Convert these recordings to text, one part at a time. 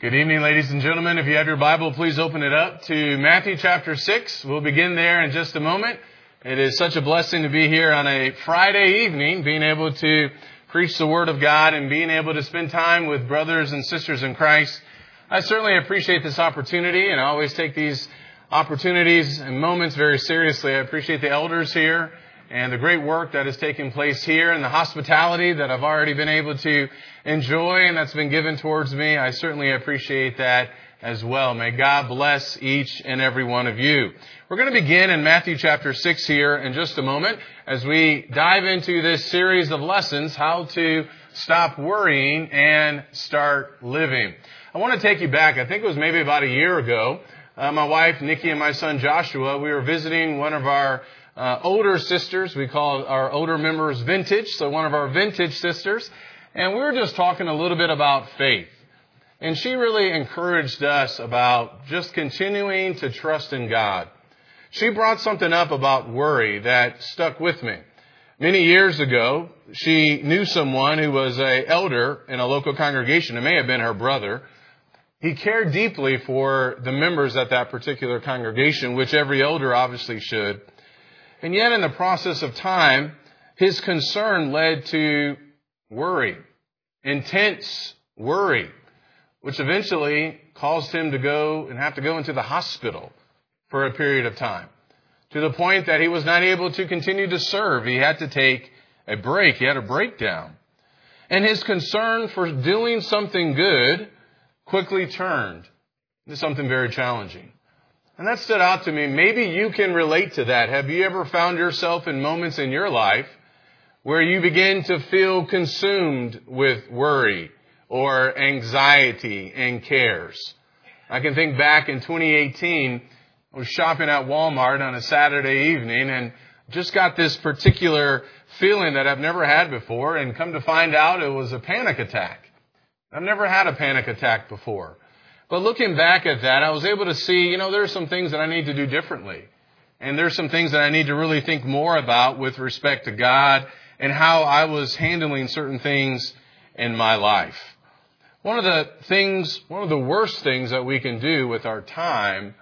Good evening, ladies and gentlemen. If you have your Bible, please open it up to Matthew chapter 6. We'll begin there in just a moment. It is such a blessing to be here on a Friday evening, being able to preach the Word of God and being able to spend time with brothers and sisters in Christ. I certainly appreciate this opportunity, and I always take these opportunities and moments very seriously. I appreciate the elders here and the great work that is taking place here and the hospitality that I've already been able to enjoy and that's been given towards me. I certainly appreciate that as well. May God bless each and every one of you. We're going to begin in Matthew chapter 6 here in just a moment as we dive into this series of lessons, how to stop worrying and start living. I want to take you back. I think it was maybe about a year ago. My wife, Nikki, and my son, Joshua, we were visiting one of our older sisters. We call our older members vintage, so one of our vintage sisters. And we were just talking a little bit about faith. And she really encouraged us about just continuing to trust in God. She brought something up about worry that stuck with me. Many years ago, she knew someone who was an elder in a local congregation. It may have been her brother. He cared deeply for the members at that particular congregation, which every elder obviously should. And yet in the process of time, his concern led to worry, intense worry, which eventually caused him to go into the hospital for a period of time, to the point that he was not able to continue to serve. He had to take a break. He had a breakdown. And his concern for doing something good quickly turned into something very challenging. And that stood out to me. Maybe you can relate to that. Have you ever found yourself in moments in your life where you begin to feel consumed with worry or anxiety and cares? I can think back in 2018, I was shopping at Walmart on a Saturday evening and just got this particular feeling that I've never had before, and come to find out it was a panic attack. I've never had a panic attack before. But looking back at that, I was able to see, there's some things that I need to do differently. And there's some things that I need to really think more about with respect to God and how I was handling certain things in my life. One of the worst things that we can do with our time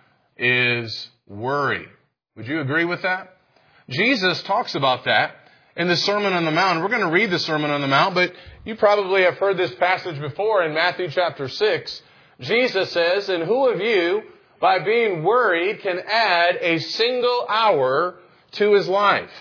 is worry. Would you agree with that? Jesus talks about that in the Sermon on the Mount. We're going to read the Sermon on the Mount, but you probably have heard this passage before in Matthew chapter 6. Jesus says, "And who of you, by being worried, can add a single hour to his life?"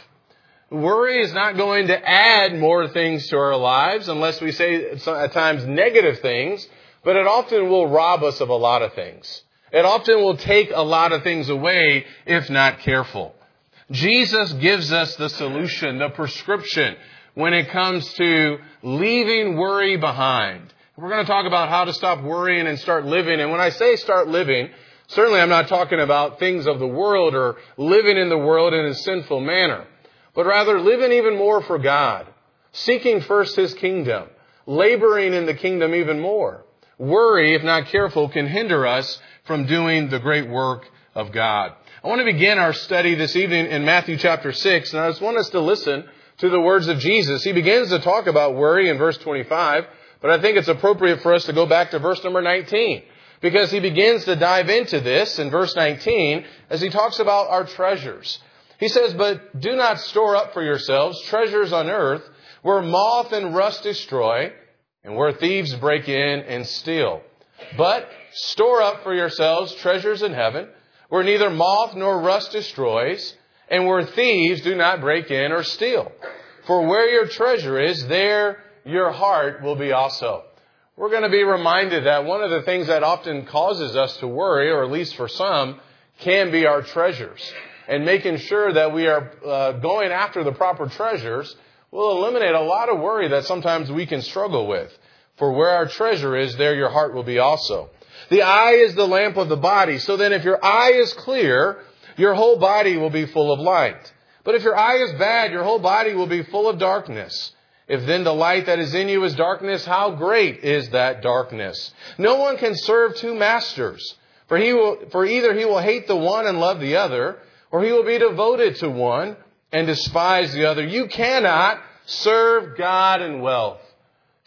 Worry is not going to add more things to our lives unless we say at times negative things, but it often will rob us of a lot of things. It often will take a lot of things away if not careful. Jesus gives us the solution, the prescription, when it comes to leaving worry behind. We're going to talk about how to stop worrying and start living. And when I say start living, certainly I'm not talking about things of the world or living in the world in a sinful manner, but rather living even more for God, seeking first His kingdom, laboring in the kingdom even more. Worry, if not careful, can hinder us from doing the great work of God. I want to begin our study this evening in Matthew chapter 6, and I just want us to listen to the words of Jesus. He begins to talk about worry in verse 25, but I think it's appropriate for us to go back to verse number 19, because he begins to dive into this in verse 19 as he talks about our treasures. He says, "But do not store up for yourselves treasures on earth, where moth and rust destroy, and where thieves break in and steal. But store up for yourselves treasures in heaven, where neither moth nor rust destroys, and where thieves do not break in or steal. For where your treasure is, there your heart will be also." We're going to be reminded that one of the things that often causes us to worry, or at least for some, can be our treasures. And making sure that we are going after the proper treasures will eliminate a lot of worry that sometimes we can struggle with. For where our treasure is, there your heart will be also. The eye is the lamp of the body. So then if your eye is clear, your whole body will be full of light. But if your eye is bad, your whole body will be full of darkness. If then the light that is in you is darkness, how great is that darkness? No one can serve two masters. For either he will hate the one and love the other, or he will be devoted to one and despise the other. You cannot serve God and wealth.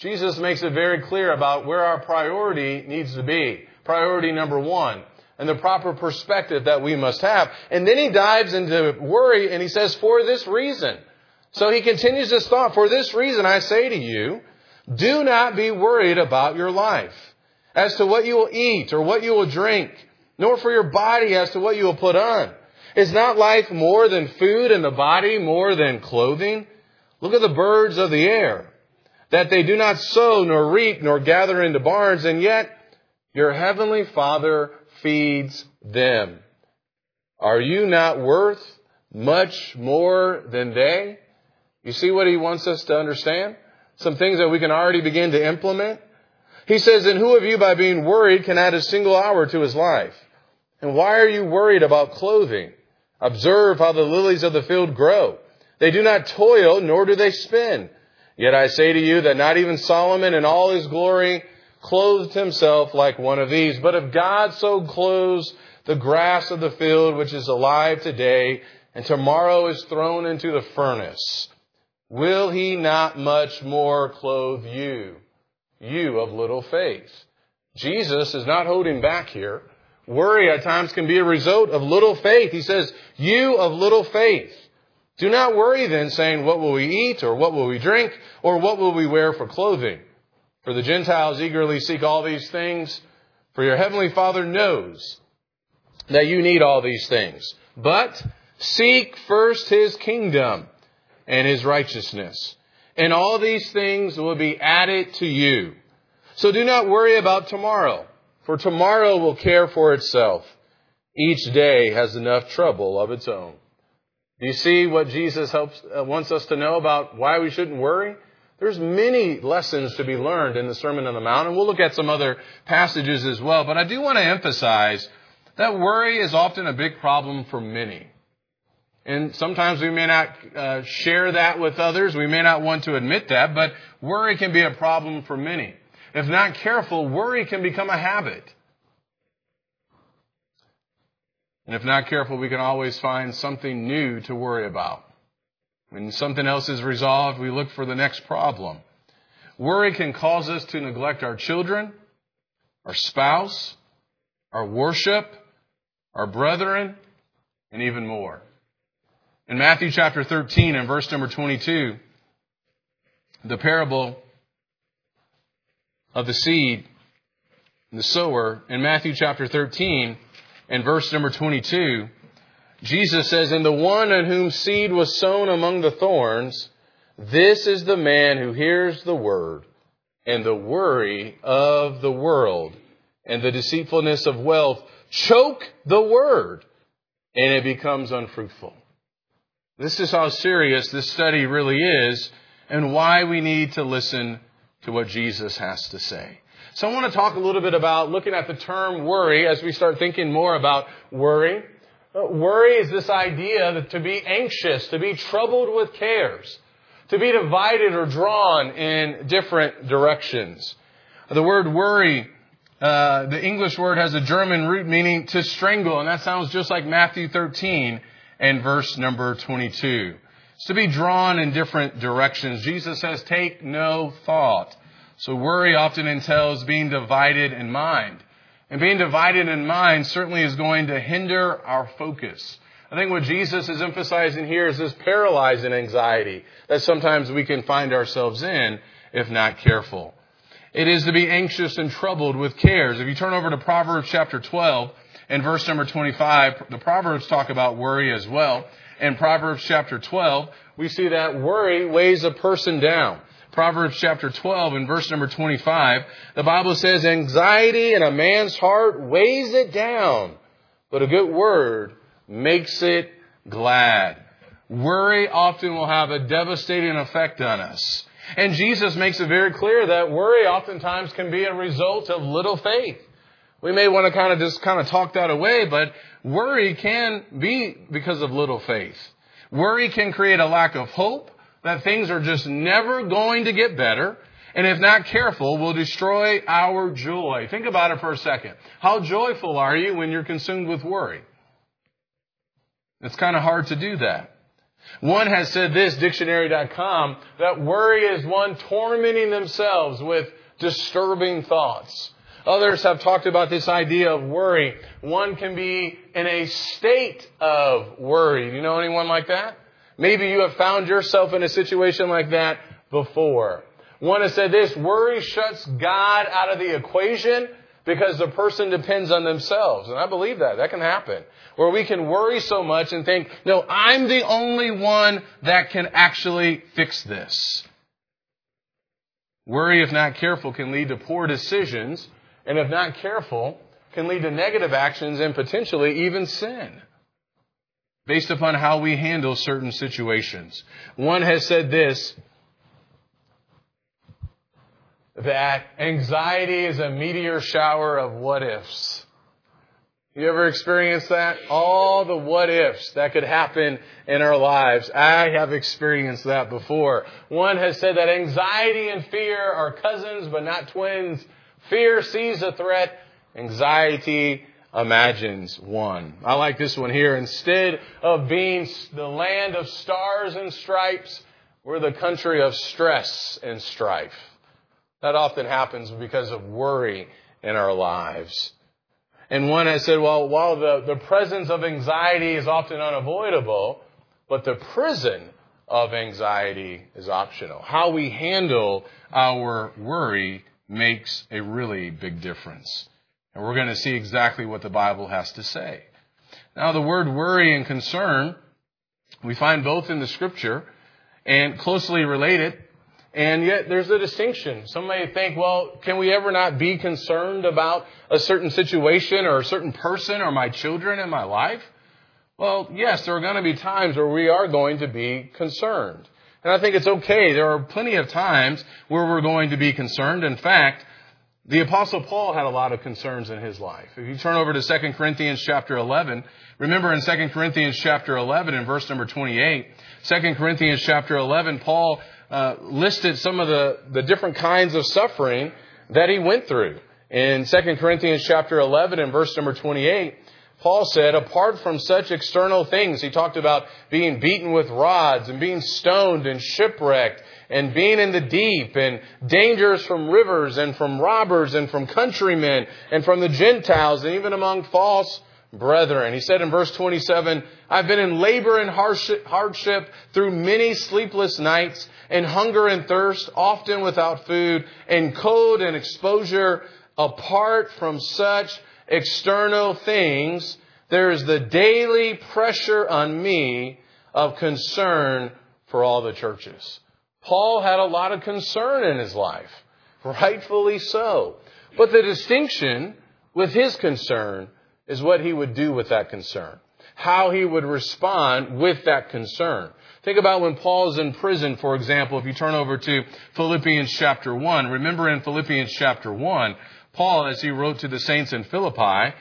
Jesus makes it very clear about where our priority needs to be. Priority number one, and the proper perspective that we must have. And then he dives into worry and he says, for this reason. So he continues this thought, for this reason I say to you, do not be worried about your life as to what you will eat or what you will drink, nor for your body as to what you will put on. Is not life more than food and the body more than clothing? Look at the birds of the air, that they do not sow nor reap nor gather into barns, and yet your heavenly Father feeds them. Are you not worth much more than they? You see what he wants us to understand? Some things that we can already begin to implement. He says, and who of you by being worried can add a single hour to his life? And why are you worried about clothing? Observe how the lilies of the field grow. They do not toil, nor do they spin. Yet I say to you that not even Solomon in all his glory clothed himself like one of these. But if God so clothes the grass of the field, which is alive today, and tomorrow is thrown into the furnace, will he not much more clothe you, you of little faith? Jesus is not holding back here. Worry at times can be a result of little faith. He says, you of little faith. Do not worry then, saying, what will we eat, or what will we drink, or what will we wear for clothing? For the Gentiles eagerly seek all these things, for your heavenly Father knows that you need all these things. But seek first his kingdom and his righteousness, and all these things will be added to you. So do not worry about tomorrow, for tomorrow will care for itself. Each day has enough trouble of its own. Do you see what Jesus wants us to know about why we shouldn't worry? There's many lessons to be learned in the Sermon on the Mount, and we'll look at some other passages as well. But I do want to emphasize that worry is often a big problem for many. And sometimes we may not share that with others. We may not want to admit that, but worry can be a problem for many. If not careful, worry can become a habit. And if not careful, we can always find something new to worry about. When something else is resolved, we look for the next problem. Worry can cause us to neglect our children, our spouse, our worship, our brethren, and even more. In Matthew chapter 13 and verse number 22, the parable of the seed and the sower, in Matthew chapter 13 and verse number 22, Jesus says, and the one in whom seed was sown among the thorns, this is the man who hears the word, and the worry of the world and the deceitfulness of wealth choke the word, and it becomes unfruitful. This is how serious this study really is, and why we need to listen to what Jesus has to say. So I want to talk a little bit about looking at the term worry as we start thinking more about worry. Worry is this idea that to be anxious, to be troubled with cares, to be divided or drawn in different directions. The word worry, the English word has a German root meaning to strangle, and that sounds just like Matthew 13 and verse number 22. It's to be drawn in different directions. Jesus says, take no thought. So worry often entails being divided in mind. And being divided in mind certainly is going to hinder our focus. I think what Jesus is emphasizing here is this paralyzing anxiety that sometimes we can find ourselves in if not careful. It is to be anxious and troubled with cares. If you turn over to Proverbs chapter 12 and verse number 25, the Proverbs talk about worry as well. In Proverbs chapter 12, we see that worry weighs a person down. Proverbs chapter 12 and verse number 25, the Bible says, anxiety in a man's heart weighs it down, but a good word makes it glad. Worry often will have a devastating effect on us. And Jesus makes it very clear that worry oftentimes can be a result of little faith. We may want to just talk that away, but worry can be because of little faith. Worry can create a lack of hope, that things are just never going to get better, and if not careful, will destroy our joy. Think about it for a second. How joyful are you when you're consumed with worry? It's kind of hard to do that. One has said this, dictionary.com, that worry is one tormenting themselves with disturbing thoughts. Others have talked about this idea of worry. One can be in a state of worry. Do you know anyone like that? Maybe you have found yourself in a situation like that before. One has said this, worry shuts God out of the equation because the person depends on themselves. And I believe that. That can happen. Where we can worry so much and think, no, I'm the only one that can actually fix this. Worry, if not careful, can lead to poor decisions. And if not careful, can lead to negative actions and potentially even sin, based upon how we handle certain situations. One has said this, that anxiety is a meteor shower of what-ifs. You ever experienced that? All the what-ifs that could happen in our lives. I have experienced that before. One has said that anxiety and fear are cousins but not twins. Fear sees a threat. Anxiety imagines one. I like this one here. Instead of being the land of stars and stripes, we're the country of stress and strife. That often happens because of worry in our lives. And one has said, well, while the presence of anxiety is often unavoidable, but the prison of anxiety is optional. How we handle our worry makes a really big difference. And we're going to see exactly what the Bible has to say. Now, the word worry and concern, we find both in the Scripture and closely related. And yet there's a distinction. Some may think, well, can we ever not be concerned about a certain situation or a certain person or my children in my life? Well, yes, there are going to be times where we are going to be concerned. And I think it's okay. There are plenty of times where we're going to be concerned. In fact, the Apostle Paul had a lot of concerns in his life. If you turn over to 2 Corinthians chapter 11, remember in 2 Corinthians chapter 11 in verse number 28, 2 Corinthians chapter 11, Paul listed some of the different kinds of suffering that he went through. In 2 Corinthians chapter 11 and verse number 28, Paul said, apart from such external things, he talked about being beaten with rods and being stoned and shipwrecked and being in the deep and dangers from rivers and from robbers and from countrymen and from the Gentiles and even among false brethren. He said in verse 27, I've been in labor and hardship through many sleepless nights and hunger and thirst, often without food, and cold and exposure. Apart from such external things, there is the daily pressure on me of concern for all the churches. Paul had a lot of concern in his life, rightfully so. But the distinction with his concern is what he would do with that concern, how he would respond with that concern. Think about when Paul's in prison, for example, if you turn over to Philippians chapter 1. Remember in Philippians chapter 1, Paul, as he wrote to the saints in Philippi,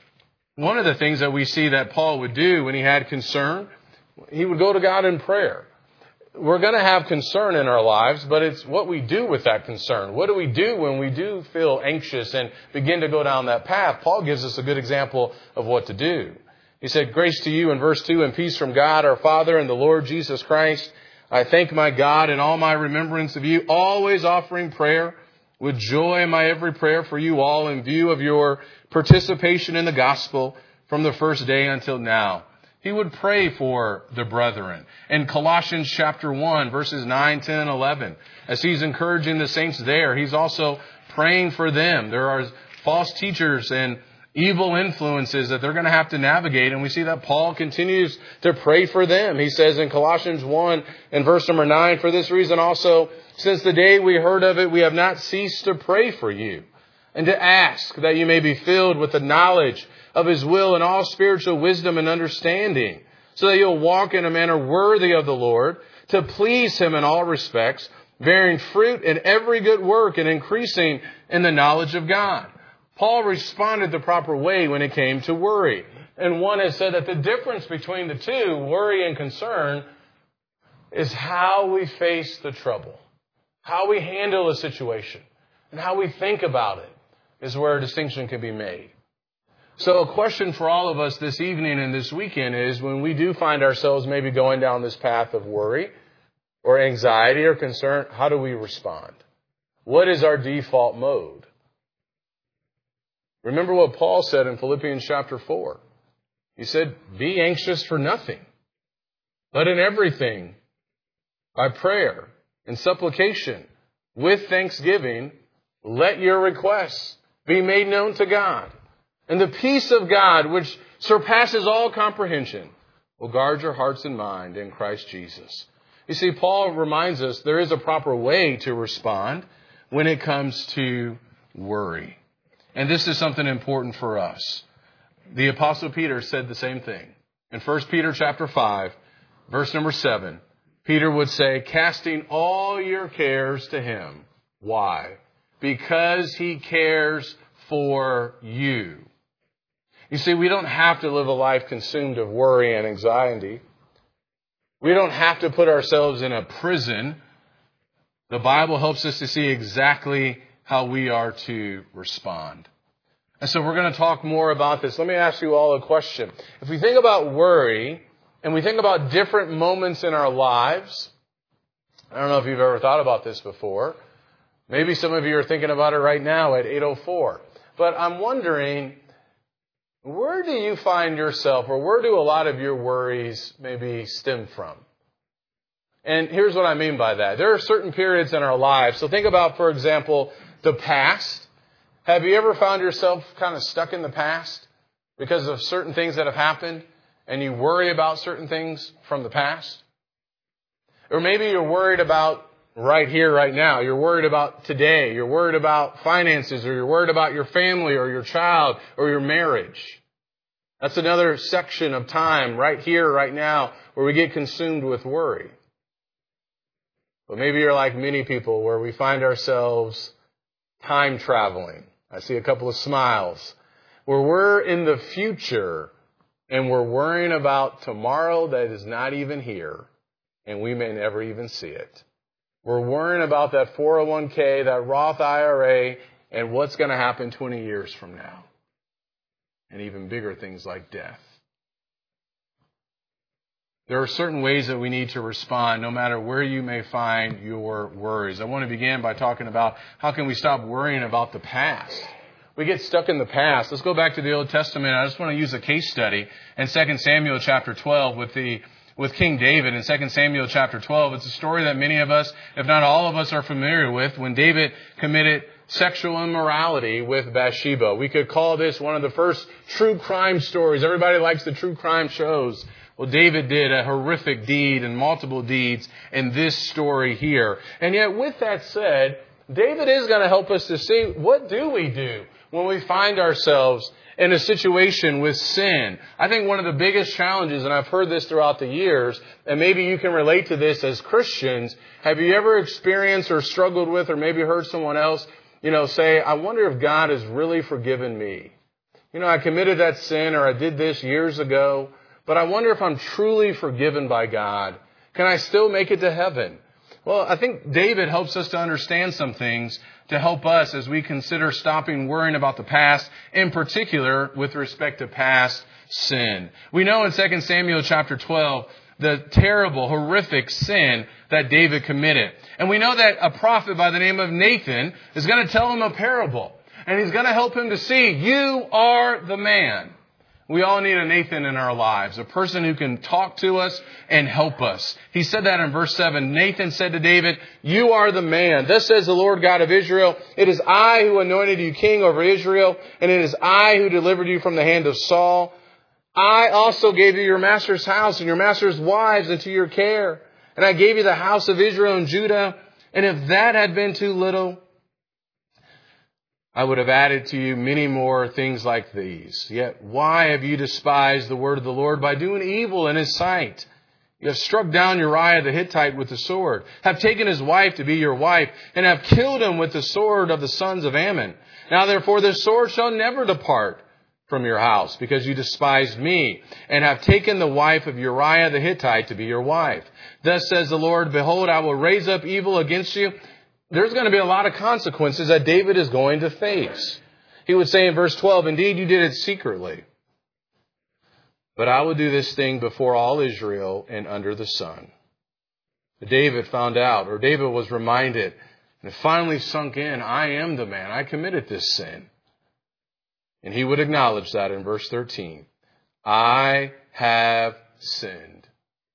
one of the things that we see that Paul would do when he had concern, he would go to God in prayer. We're going to have concern in our lives, but it's what we do with that concern. What do we do when we do feel anxious and begin to go down that path? Paul gives us a good example of what to do. He said, grace to you in verse 2 and peace from God our Father and the Lord Jesus Christ. I thank my God in all my remembrance of you, always offering prayer with joy in my every prayer for you all in view of your participation in the gospel from the first day until now. He would pray for the brethren. In Colossians chapter 1, verses 9, 10, and 11, as he's encouraging the saints there, he's also praying for them. There are false teachers and evil influences that they're going to have to navigate. And we see that Paul continues to pray for them. He says in Colossians 1 and verse number 9, for this reason also, since the day we heard of it, we have not ceased to pray for you and to ask that you may be filled with the knowledge of His will and all spiritual wisdom and understanding, so that you'll walk in a manner worthy of the Lord, to please Him in all respects, bearing fruit in every good work and increasing in the knowledge of God. Paul responded the proper way when it came to worry. And one has said that the difference between the two, worry and concern, is how we face the trouble, how we handle a situation, and how we think about it is where a distinction can be made. So a question for all of us this evening and this weekend is, when we do find ourselves maybe going down this path of worry or anxiety or concern, how do we respond? What is our default mode? Remember what Paul said in Philippians chapter 4. He said, be anxious for nothing, but in everything, by prayer and supplication, with thanksgiving, let your requests be made known to God. And the peace of God, which surpasses all comprehension, will guard your hearts and mind in Christ Jesus. You see, Paul reminds us there is a proper way to respond when it comes to worry. And this is something important for us. The Apostle Peter said the same thing. In 1 Peter chapter 5, verse number 7, Peter would say, casting all your cares to him. Why? Because he cares for you. You see, we don't have to live a life consumed of worry and anxiety. We don't have to put ourselves in a prison. The Bible helps us to see exactly how we are to respond. And so we're going to talk more about this. Let me ask you all a question. If we think about worry and we think about different moments in our lives, I don't know if you've ever thought about this before. Maybe some of you are thinking about it right now at 8:04. But I'm wondering, where do you find yourself, or where do a lot of your worries maybe stem from? And here's what I mean by that. There are certain periods in our lives. So think about, for example, the past. Have you ever found yourself kind of stuck in the past because of certain things that have happened, and you worry about certain things from the past? Or maybe you're worried about right here, right now. You're worried about today. You're worried about finances, or you're worried about your family or your child or your marriage. That's another section of time right here, right now, where we get consumed with worry. But maybe you're like many people, where we find ourselves time traveling. I see a couple of smiles. Where we're in the future and we're worrying about tomorrow that is not even here, and we may never even see it. We're worrying about that 401k, that Roth IRA, and what's going to happen 20 years from now. And even bigger things like death. There are certain ways that we need to respond, no matter where you may find your worries. I want to begin by talking about how can we stop worrying about the past. We get stuck in the past. Let's go back to the Old Testament. I just want to use a case study in 2 Samuel chapter 12 with King David. In 2 Samuel chapter 12, it's a story that many of us, if not all of us, are familiar with, when David committed sexual immorality with Bathsheba. We could call this one of the first true crime stories. Everybody likes the true crime shows. Well, David did a horrific deed and multiple deeds in this story here. And yet, with that said, David is going to help us to see, what do we do when we find ourselves in a situation with sin? I think one of the biggest challenges, and I've heard this throughout the years, and maybe you can relate to this as Christians, have you ever experienced or struggled with, or maybe heard someone else, say, I wonder if God has really forgiven me. I committed that sin, or I did this years ago, but I wonder if I'm truly forgiven by God. Can I still make it to heaven? Well, I think David helps us to understand some things to help us as we consider stopping worrying about the past, in particular with respect to past sin. We know in 2 Samuel chapter 12 the terrible, horrific sin that David committed. And we know that a prophet by the name of Nathan is going to tell him a parable. And he's going to help him to see, you are the man. We all need a Nathan in our lives, a person who can talk to us and help us. He said that in verse 7. Nathan said to David, you are the man. Thus says the Lord God of Israel, it is I who anointed you king over Israel, and it is I who delivered you from the hand of Saul. I also gave you your master's house and your master's wives into your care. And I gave you the house of Israel and Judah. And if that had been too little, I would have added to you many more things like these. Yet why have you despised the word of the Lord by doing evil in his sight? You have struck down Uriah the Hittite with the sword, have taken his wife to be your wife, and have killed him with the sword of the sons of Ammon. Now therefore the sword shall never depart from your house, because you despised me, and have taken the wife of Uriah the Hittite to be your wife. Thus says the Lord, behold, I will raise up evil against you. There's going to be a lot of consequences that David is going to face. He would say in verse 12, indeed, you did it secretly. But I will do this thing before all Israel and under the sun. David found out, or David was reminded, and it finally sunk in, I am the man. I committed this sin. And he would acknowledge that in verse 13. I have sinned.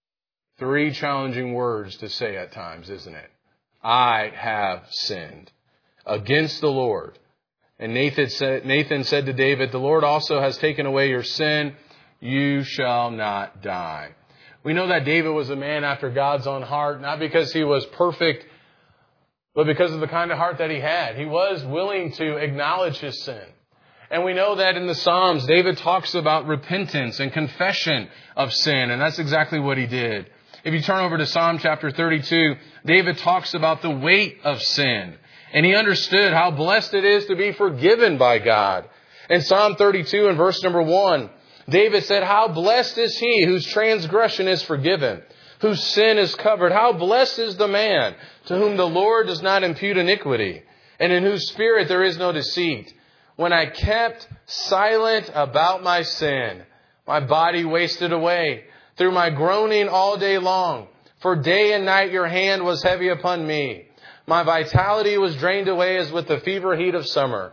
3 challenging words to say at times, isn't it? I have sinned against the Lord. And Nathan said to David, the Lord also has taken away your sin. You shall not die. We know that David was a man after God's own heart, not because he was perfect, but because of the kind of heart that he had. He was willing to acknowledge his sin. And we know that in the Psalms, David talks about repentance and confession of sin, and that's exactly what he did. If you turn over to Psalm chapter 32, David talks about the weight of sin, and he understood how blessed it is to be forgiven by God. In Psalm 32 and verse number 1, David said, how blessed is he whose transgression is forgiven, whose sin is covered. How blessed is the man to whom the Lord does not impute iniquity, and in whose spirit there is no deceit. When I kept silent about my sin, my body wasted away through my groaning all day long. For day and night your hand was heavy upon me. My vitality was drained away as with the fever heat of summer.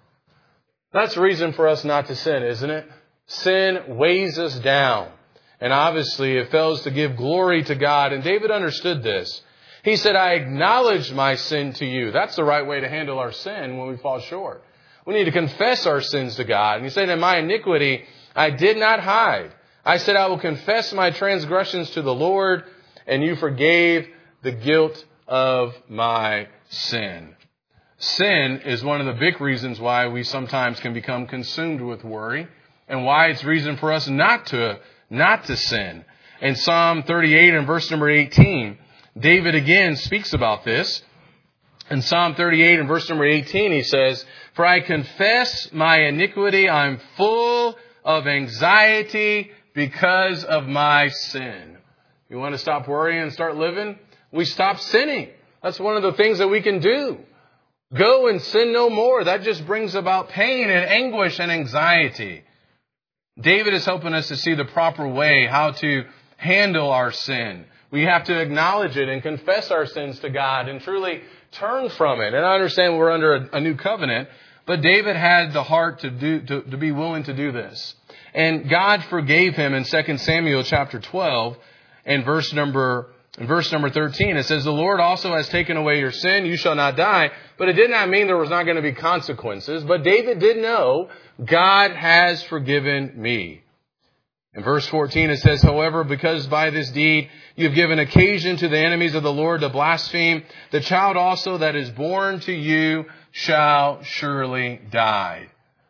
That's reason for us not to sin, isn't it? Sin weighs us down. And obviously it fails to give glory to God. And David understood this. He said, I acknowledge my sin to you. That's the right way to handle our sin when we fall short. We need to confess our sins to God. And he said, in my iniquity, I did not hide. I said, I will confess my transgressions to the Lord, and you forgave the guilt of my sin. Sin is one of the big reasons why we sometimes can become consumed with worry, and why it's reason for us not to sin. In Psalm 38 and verse number 18, David again speaks about this. In Psalm 38 and verse number 18, he says, for I confess my iniquity, I'm full of anxiety because of my sin. You want to stop worrying and start living? We stop sinning. That's one of the things that we can do. Go and sin no more. That just brings about pain and anguish and anxiety. David is helping us to see the proper way how to handle our sin. We have to acknowledge it and confess our sins to God and truly turn from it. And I understand we're under a new covenant, but David had the heart to be willing to do this. And God forgave him in 2 Samuel chapter 12 and verse number 13. It says, the Lord also has taken away your sin. You shall not die. But it did not mean there was not going to be consequences. But David did know God has forgiven me. In verse 14, it says, however, because by this deed you have given occasion to the enemies of the Lord to blaspheme, the child also that is born to you shall surely die.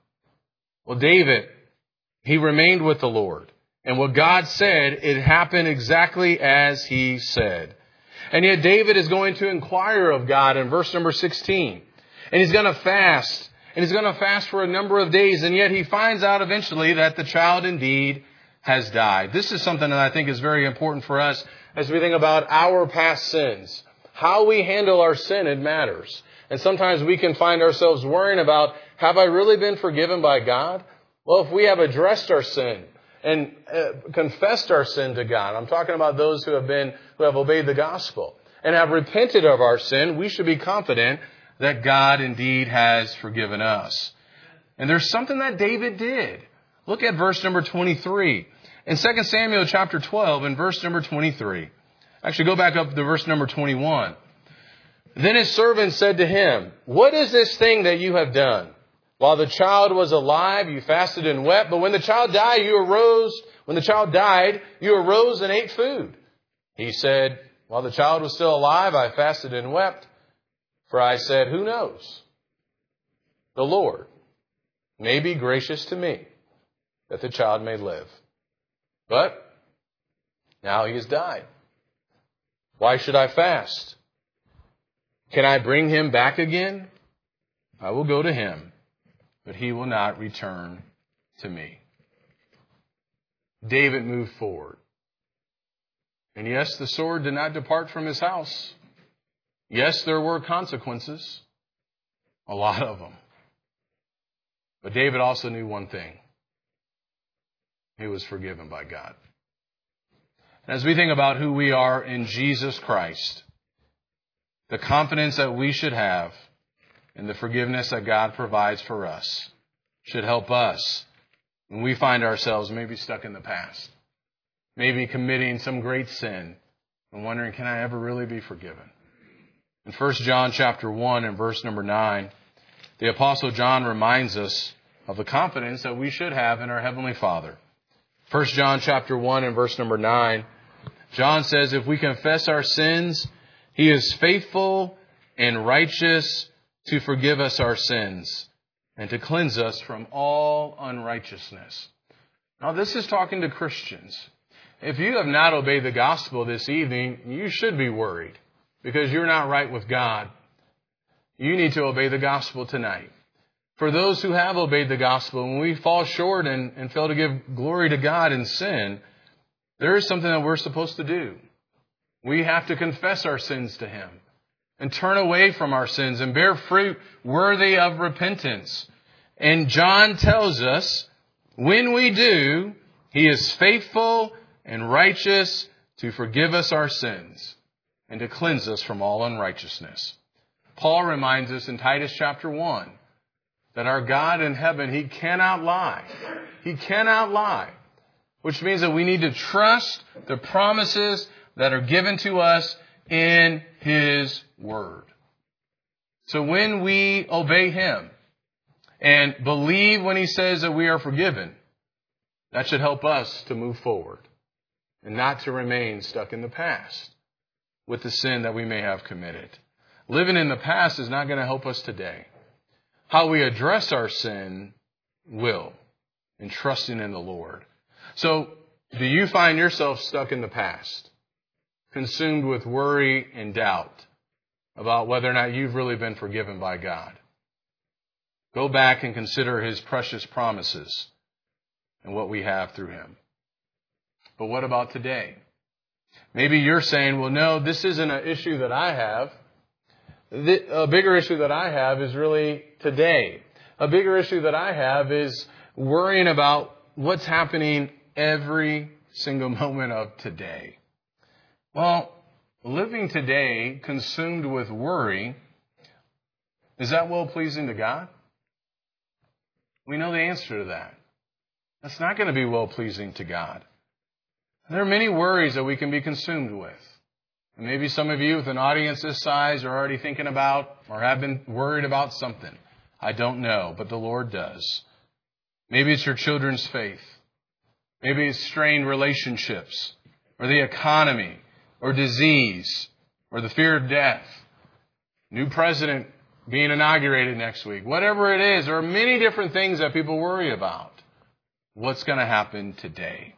Well, David, he remained with the Lord. And what God said, it happened exactly as he said. And yet David is going to inquire of God in verse number 16. And he's going to fast. And he's going to fast for a number of days. And yet he finds out eventually that the child indeed has died. This is something that I think is very important for us as we think about our past sins. How we handle our sin, it matters. And sometimes we can find ourselves worrying about, have I really been forgiven by God? Well, if we have addressed our sin and confessed our sin to God, I'm talking about those who have obeyed the gospel and have repented of our sin, we should be confident that God indeed has forgiven us. And there's something that David did. Look at verse number 23. In 2 Samuel chapter 12 and verse number 23. Actually, go back up to verse number 21. Then his servant said to him, what is this thing that you have done? While the child was alive, you fasted and wept. But when the child died, you arose and ate food. He said, while the child was still alive, I fasted and wept. For I said, who knows? The Lord may be gracious to me, that the child may live. But now he has died. Why should I fast? Can I bring him back again? I will go to him, but he will not return to me. David moved forward. And yes, the sword did not depart from his house. Yes, there were consequences. A lot of them. But David also knew one thing. He was forgiven by God. And as we think about who we are in Jesus Christ, the confidence that we should have in the forgiveness that God provides for us should help us when we find ourselves maybe stuck in the past, maybe committing some great sin and wondering, can I ever really be forgiven? In 1 John chapter 1 and verse number 9, the Apostle John reminds us of the confidence that we should have in our Heavenly Father. 1 John chapter 1 and verse number 9, John says, if we confess our sins, He is faithful and righteous to forgive us our sins and to cleanse us from all unrighteousness. Now, this is talking to Christians. If you have not obeyed the gospel this evening, you should be worried because you're not right with God. You need to obey the gospel tonight. For those who have obeyed the gospel, when we fall short and fail to give glory to God in sin, there is something that we're supposed to do. We have to confess our sins to Him and turn away from our sins and bear fruit worthy of repentance. And John tells us, when we do, He is faithful and righteous to forgive us our sins and to cleanse us from all unrighteousness. Paul reminds us in Titus chapter 1 that our God in heaven, He cannot lie. He cannot lie. Which means that we need to trust the promises that are given to us in His Word. So when we obey Him and believe when He says that we are forgiven, that should help us to move forward and not to remain stuck in the past with the sin that we may have committed. Living in the past is not going to help us today. How we address our sin will, in trusting in the Lord. So, do you find yourself stuck in the past, consumed with worry and doubt about whether or not you've really been forgiven by God? Go back and consider His precious promises and what we have through Him. But what about today? Maybe you're saying, well, no, this isn't an issue that I have. A bigger issue that I have is really today. A bigger issue that I have is worrying about what's happening every single moment of today. Well, living today consumed with worry, is that well-pleasing to God? We know the answer to that. That's not going to be well-pleasing to God. There are many worries that we can be consumed with. And maybe some of you with an audience this size are already thinking about or have been worried about something. I don't know, but the Lord does. Maybe it's your children's faith. Maybe it's strained relationships or the economy or disease or the fear of death. New president being inaugurated next week. Whatever it is, there are many different things that people worry about. What's going to happen today?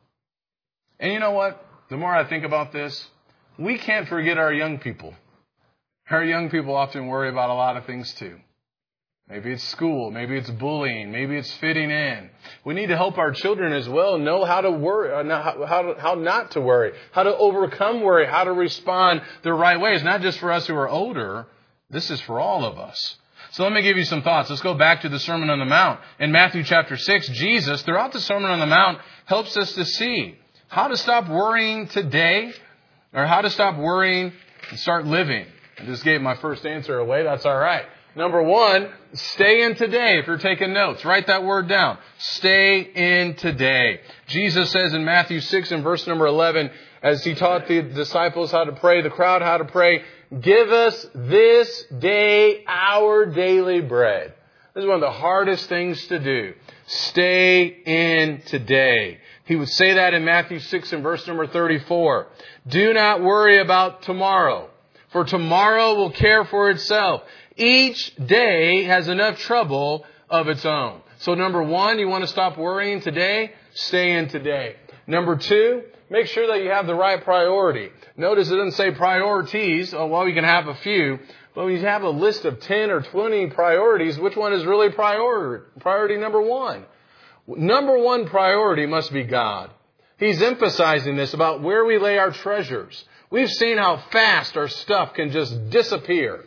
And you know what? The more I think about this, we can't forget our young people. Our young people often worry about a lot of things too. Maybe it's school. Maybe it's bullying. Maybe it's fitting in. We need to help our children as well know how to worry, how not to worry, how to overcome worry, how to respond the right way. It's not just for us who are older. This is for all of us. So let me give you some thoughts. Let's go back to the Sermon on the Mount. In Matthew chapter 6, Jesus, throughout the Sermon on the Mount, helps us to see how to stop worrying today, or how to stop worrying and start living. I just gave my first answer away. That's all right. Number one, stay in today. If you're taking notes, write that word down. Stay in today. Jesus says in Matthew 6 and verse number 11, as He taught the disciples how to pray, the crowd how to pray, give us this day our daily bread. This is one of the hardest things to do. Stay in today. He would say that in Matthew 6 and verse number 34. Do not worry about tomorrow, for tomorrow will care for itself. Each day has enough trouble of its own. So number one, you want to stop worrying today? Stay in today. Number two, make sure that you have the right priority. Notice it doesn't say priorities. Oh, well, you can have a few. But when you have a list of 10 or 20 priorities, which one is really priority number one? Number one priority must be God. He's emphasizing this about where we lay our treasures. We've seen how fast our stuff can just disappear.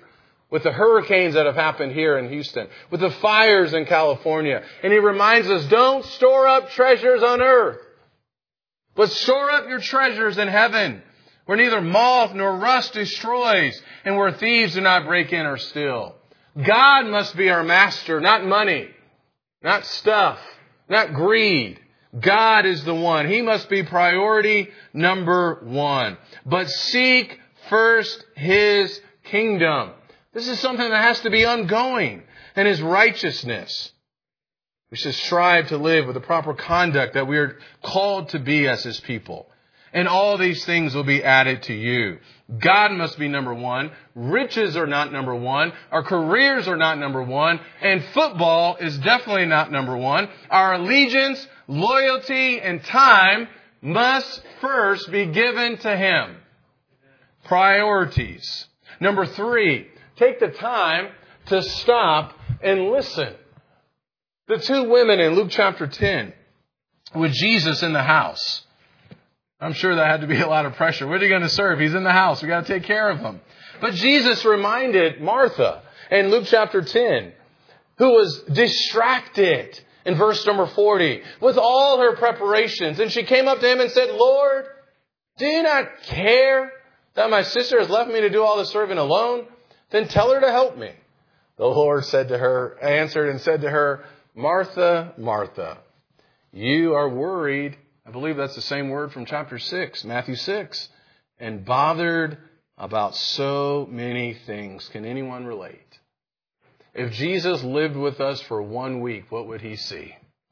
with the hurricanes that have happened here in Houston, with the fires in California. And He reminds us, don't store up treasures on earth, but store up your treasures in heaven, where neither moth nor rust destroys, and where thieves do not break in or steal. God must be our master, not money, not stuff, not greed. God is the one. He must be priority number one. But seek first His kingdom. This is something that has to be ongoing. And His righteousness. We should strive to live with the proper conduct that we are called to be as His people. And all these things will be added to you. God must be number one. Riches are not number one. Our careers are not number one. And football is definitely not number one. Our allegiance, loyalty, and time must first be given to Him. Priorities. Number 3, take the time to stop and listen. The 2 women in Luke chapter 10 with Jesus in the house. I'm sure that had to be a lot of pressure. What are you going to serve? He's in the house. We got to take care of him. But Jesus reminded Martha in Luke chapter 10, who was distracted in verse number 40 with all her preparations. And she came up to Him and said, Lord, do you not care that my sister has left me to do all the serving alone? Then tell her to help me. The Lord answered and said to her, Martha, Martha, you are worried. I believe that's the same word from chapter 6, Matthew 6. And bothered about so many things. Can anyone relate? If Jesus lived with us for 1 week, what would He see?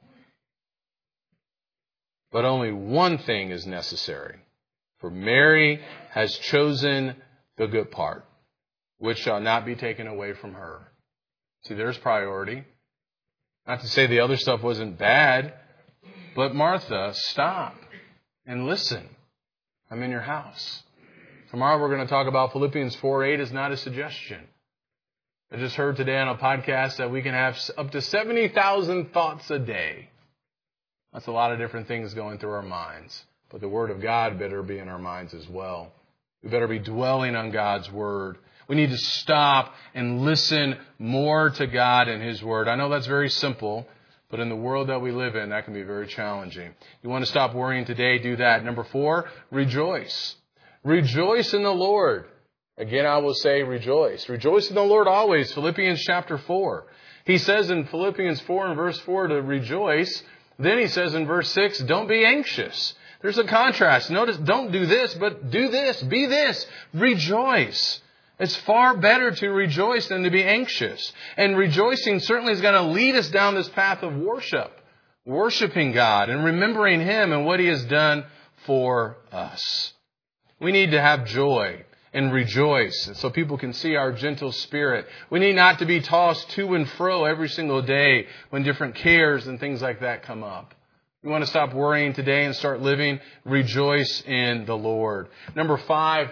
But only one thing is necessary. For Mary has chosen the good part, which shall not be taken away from her. See, there's priority. Not to say the other stuff wasn't bad, but Martha, stop and listen. I'm in your house. Tomorrow we're going to talk about Philippians 4:8 is not a suggestion. I just heard today on a podcast that we can have up to 70,000 thoughts a day. That's a lot of different things going through our minds. But the Word of God better be in our minds as well. We better be dwelling on God's Word. We need to stop and listen more to God and His Word. I know that's very simple, but in the world that we live in, that can be very challenging. You want to stop worrying today, do that. Number 4, rejoice. Rejoice in the Lord. Again, I will say rejoice. Rejoice in the Lord always. Philippians chapter 4. He says in Philippians 4 and verse 4 to rejoice. Then He says in verse 6, don't be anxious. There's a contrast. Notice, don't do this, but do this, be this. Rejoice. It's far better to rejoice than to be anxious. And rejoicing certainly is going to lead us down this path of worship. Worshiping God and remembering Him and what He has done for us. We need to have joy and rejoice so people can see our gentle spirit. We need not to be tossed to and fro every single day when different cares and things like that come up. We want to stop worrying today and start living. Rejoice in the Lord. Number 5,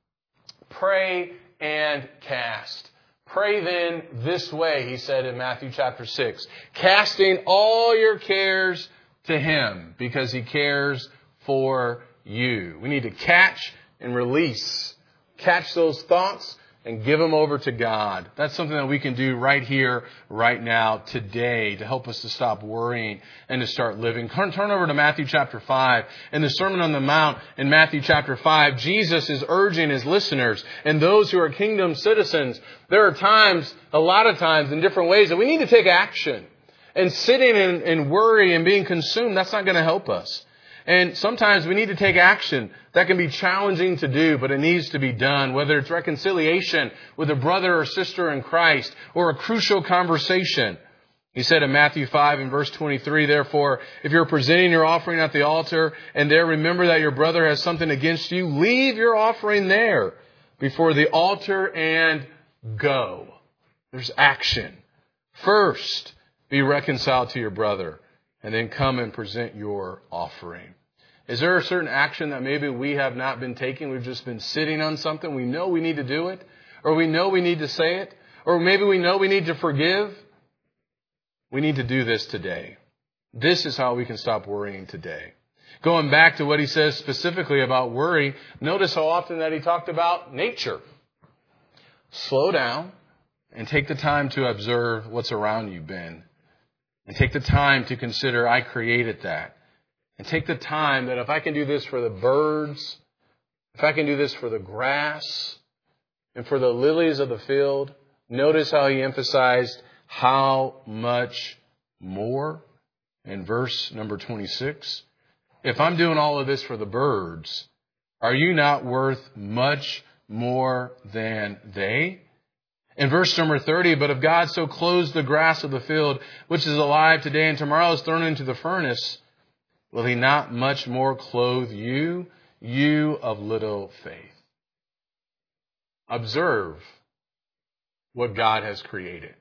pray and cast. Pray then this way, He said in Matthew chapter 6, casting all your cares to Him because He cares for you. We need to catch and release. Catch those thoughts and give them over to God. That's something that we can do right here, right now, today, to help us to stop worrying and to start living. Turn over to Matthew chapter 5. In the Sermon on the Mount in Matthew chapter 5, Jesus is urging His listeners and those who are kingdom citizens. There are times, a lot of times, in different ways that we need to take action. And sitting in worry and being consumed, that's not going to help us. And sometimes we need to take action. That can be challenging to do, but it needs to be done. Whether it's reconciliation with a brother or sister in Christ or a crucial conversation. He said in Matthew 5 and verse 23, therefore, if you're presenting your offering at the altar and there remember that your brother has something against you, leave your offering there before the altar and go. There's action. First, be reconciled to your brother. And then come and present your offering. Is there a certain action that maybe we have not been taking? We've just been sitting on something. We know we need to do it. Or we know we need to say it. Or maybe we know we need to forgive. We need to do this today. This is how we can stop worrying today. Going back to what He says specifically about worry, notice how often that He talked about nature. Slow down. And take the time to observe what's around you, Ben. And take the time to consider, I created that. And take the time that if I can do this for the birds, if I can do this for the grass, and for the lilies of the field, notice how he emphasized how much more in verse number 26. If I'm doing all of this for the birds, are you not worth much more than they? In verse number 30, but if God so clothes the grass of the field, which is alive today and tomorrow is thrown into the furnace, will he not much more clothe you, you of little faith? Observe what God has created.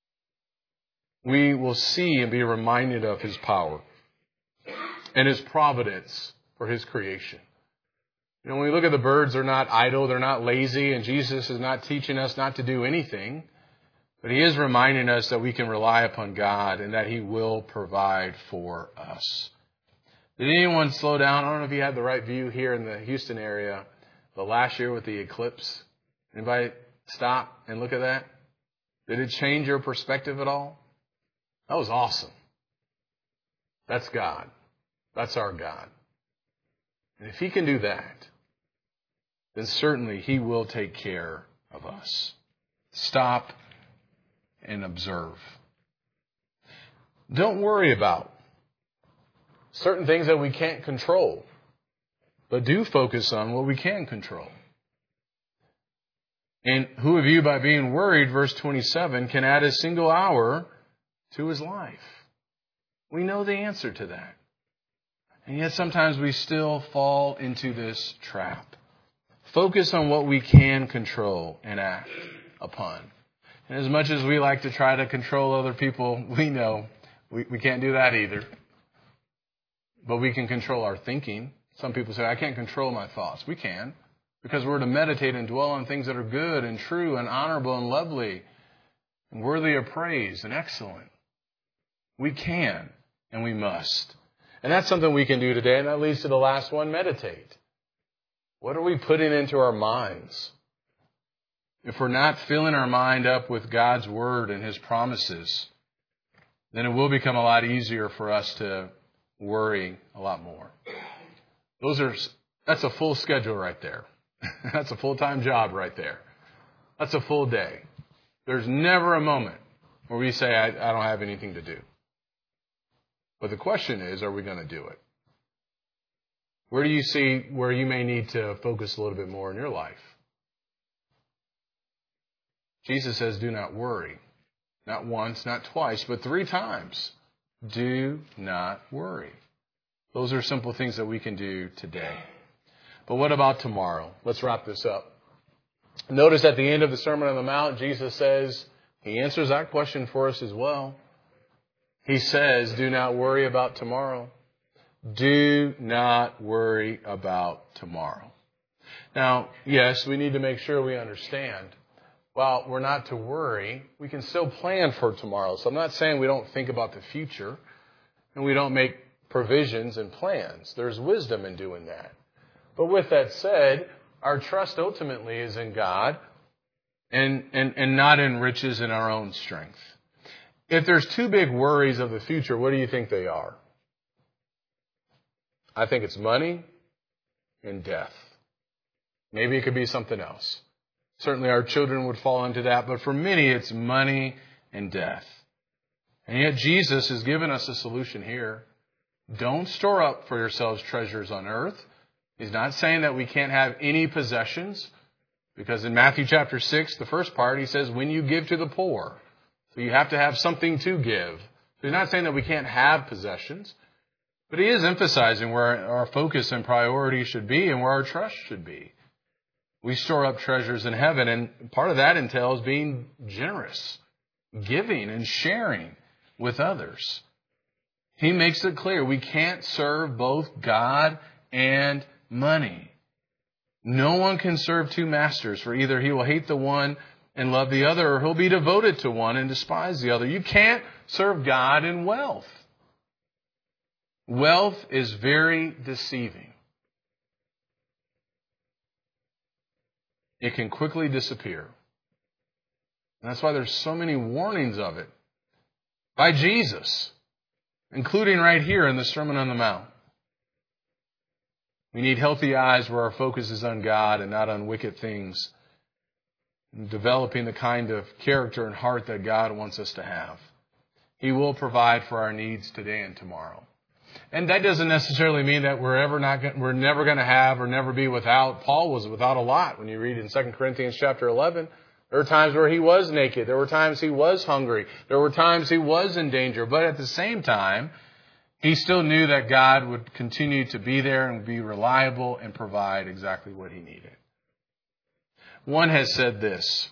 We will see and be reminded of his power and his providence for his creation. You know, when we look at the birds, they're not idle, they're not lazy, and Jesus is not teaching us not to do anything. But he is reminding us that we can rely upon God and that he will provide for us. Did anyone slow down? I don't know if you had the right view here in the Houston area, but last year with the eclipse. Anybody stop and look at that? Did it change your perspective at all? That was awesome. That's God. That's our God. And if he can do that, then certainly he will take care of us. Stop and observe. Don't worry about certain things that we can't control, but do focus on what we can control. And who of you, by being worried, verse 27, can add a single hour to his life? We know the answer to that. And yet sometimes we still fall into this trap. Focus on what we can control and act upon. And as much as we like to try to control other people, we know we can't do that either. But we can control our thinking. Some people say, I can't control my thoughts. We can. Because we're to meditate and dwell on things that are good and true and honorable and lovely and worthy of praise and excellent. We can and we must. And that's something we can do today. And that leads to the last one, meditate. What are we putting into our minds? If we're not filling our mind up with God's word and his promises, then it will become a lot easier for us to worry a lot more. That's a full schedule right there. That's a full-time job right there. That's a full day. There's never a moment where we say, I don't have anything to do. But the question is, are we going to do it? Where do you see where you may need to focus a little bit more in your life? Jesus says, do not worry. Not once, not twice, but 3 times. Do not worry. Those are simple things that we can do today. But what about tomorrow? Let's wrap this up. Notice at the end of the Sermon on the Mount, Jesus says, he answers that question for us as well. He says, do not worry about tomorrow. Do not worry about tomorrow. Now, yes, we need to make sure we understand. While we're not to worry, we can still plan for tomorrow. So I'm not saying we don't think about the future and we don't make provisions and plans. There's wisdom in doing that. But with that said, our trust ultimately is in God and not in riches and our own strength. If there's 2 big worries of the future, what do you think they are? I think it's money and death. Maybe it could be something else. Certainly our children would fall into that, but for many it's money and death. And yet Jesus has given us a solution here. Don't store up for yourselves treasures on earth. He's not saying that we can't have any possessions, because in Matthew chapter 6, the first part, he says, when you give to the poor. So you have to have something to give. So he's not saying that we can't have possessions, but he is emphasizing where our focus and priority should be and where our trust should be. We store up treasures in heaven, and part of that entails being generous, giving and sharing with others. He makes it clear we can't serve both God and money. No one can serve 2 masters, for either he will hate the one and love the other, or he'll be devoted to one and despise the other. You can't serve God and wealth. Wealth is very deceiving. It can quickly disappear. And that's why there's so many warnings of it by Jesus, including right here in the Sermon on the Mount. We need healthy eyes where our focus is on God and not on wicked things, and developing the kind of character and heart that God wants us to have. He will provide for our needs today and tomorrow. And that doesn't necessarily mean that we're never going to have or never be without. Paul was without a lot. When you read in 2 Corinthians chapter 11, there were times where he was naked. There were times he was hungry. There were times he was in danger. But at the same time, he still knew that God would continue to be there and be reliable and provide exactly what he needed. One has said this: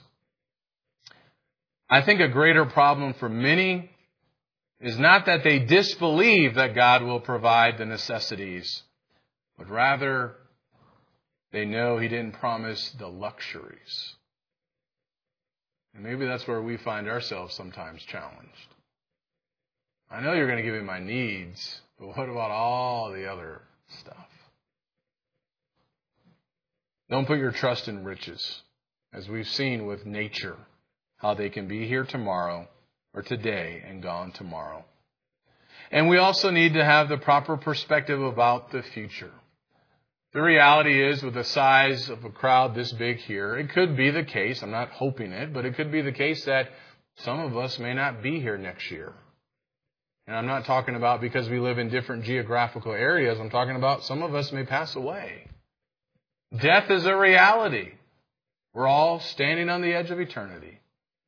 I think a greater problem for many is not that they disbelieve that God will provide the necessities, but rather they know He didn't promise the luxuries. And maybe that's where we find ourselves sometimes challenged. I know you're going to give me my needs, but what about all the other stuff? Don't put your trust in riches, as we've seen with nature, how they can be here tomorrow or today and gone tomorrow. And we also need to have the proper perspective about the future. The reality is, with the size of a crowd this big here, it could be the case, I'm not hoping it, but it could be the case that some of us may not be here next year. And I'm not talking about because we live in different geographical areas. I'm talking about some of us may pass away. Death is a reality. We're all standing on the edge of eternity.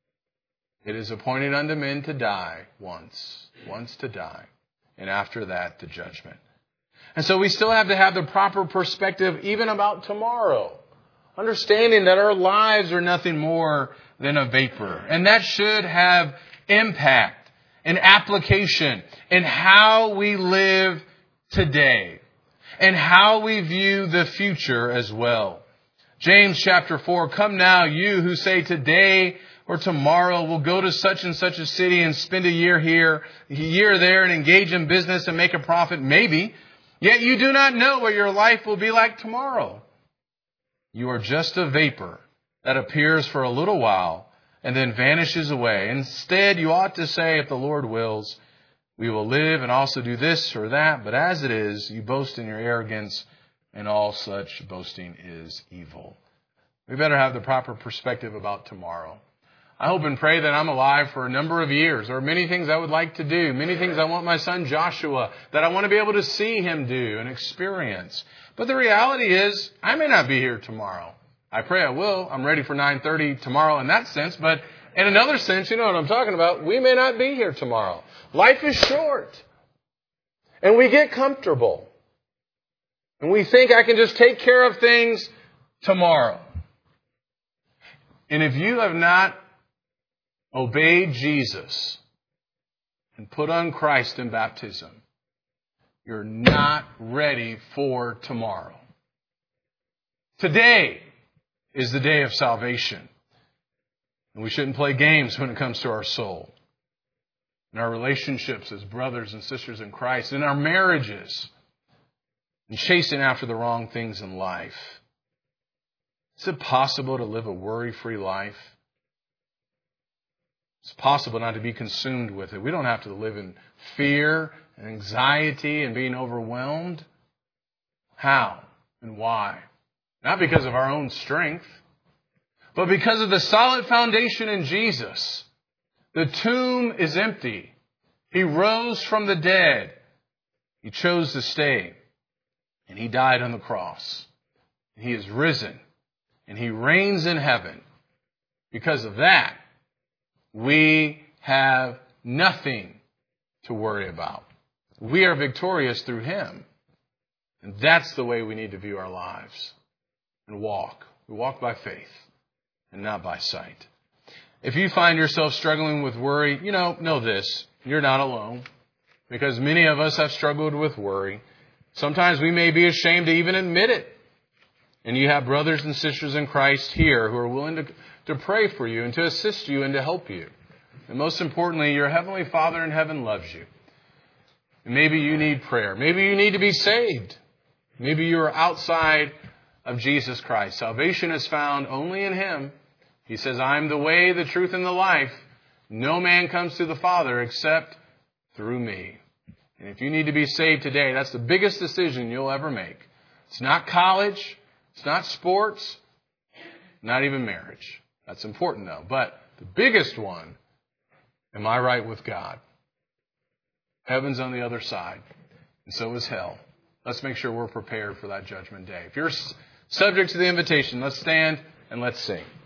It is appointed unto men to die once to die, and after that, the judgment. And so we still have to have the proper perspective even about tomorrow, understanding that our lives are nothing more than a vapor. And that should have impact and application in how we live today and how we view the future as well. James chapter 4, come now, you who say today or tomorrow we'll go to such and such a city and spend a year here, a year there, and engage in business and make a profit. Maybe. Yet you do not know what your life will be like tomorrow. You are just a vapor that appears for a little while and then vanishes away. Instead, you ought to say, if the Lord wills, we will live and also do this or that. But as it is, you boast in your arrogance, and all such boasting is evil. We better have the proper perspective about tomorrow. I hope and pray that I'm alive for a number of years. There are many things I would like to do, many things I want my son Joshua, that I want to be able to see him do and experience. But the reality is, I may not be here tomorrow. I pray I will. I'm ready for 9:30 tomorrow in that sense. But in another sense, you know what I'm talking about, we may not be here tomorrow. Life is short. And we get comfortable. And we think I can just take care of things tomorrow. And if you have not obeyed Jesus and put on Christ in baptism, you're not ready for tomorrow. Today is the day of salvation. And we shouldn't play games when it comes to our soul, in our relationships as brothers and sisters in Christ, in our marriages, and chasing after the wrong things in life. Is it possible to live a worry-free life? It's possible not to be consumed with it. We don't have to live in fear and anxiety and being overwhelmed. How and why? Not because of our own strength, but because of the solid foundation in Jesus. The tomb is empty. He rose from the dead. He chose to stay. And He died on the cross. And He is risen. And He reigns in heaven. Because of that, we have nothing to worry about. We are victorious through Him. And that's the way we need to view our lives and walk. We walk by faith and not by sight. If you find yourself struggling with worry, know this. You're not alone. Because many of us have struggled with worry. Sometimes we may be ashamed to even admit it. And you have brothers and sisters in Christ here who are willing to pray for you and to assist you and to help you. And most importantly, your Heavenly Father in heaven loves you. And maybe you need prayer. Maybe you need to be saved. Maybe you are outside of Jesus Christ. Salvation is found only in Him. He says, I'm the way, the truth, and the life. No man comes to the Father except through me. And if you need to be saved today, that's the biggest decision you'll ever make. It's not college. It's not sports. Not even marriage. That's important though. But the biggest one, am I right with God? Heaven's on the other side. And so is hell. Let's make sure we're prepared for that judgment day. If you're subject to the invitation, let's stand and let's sing.